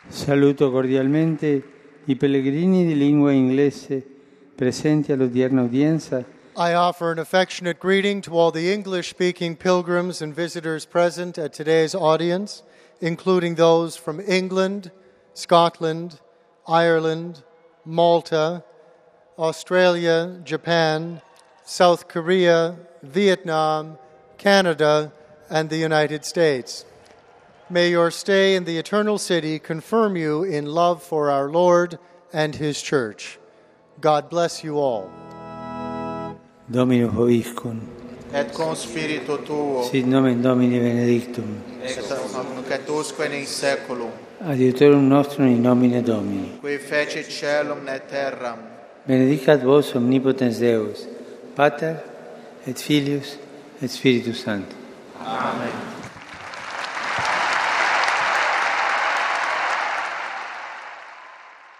Saluto cordialmente i pellegrini di lingua inglese presenti all'odierna udienza. I offer an affectionate greeting to all the English-speaking pilgrims and visitors present at today's audience, including those from England, Scotland, Ireland, Malta, Australia, Japan, South Korea, Vietnam, Canada, and the United States. May your stay in the Eternal City confirm you in love for our Lord and His Church. God bless you all. Dominus vobiscum. Et con spiritu tuo. Sit nomen Domini benedictum. Et nunc et usque in saeculum. Adiutorium nostrum in nomine Domini. Qui fecit caelum et terram. Benedicat vos omnipotens Deus, Pater et Filius et Spiritus Sanctus. Amen.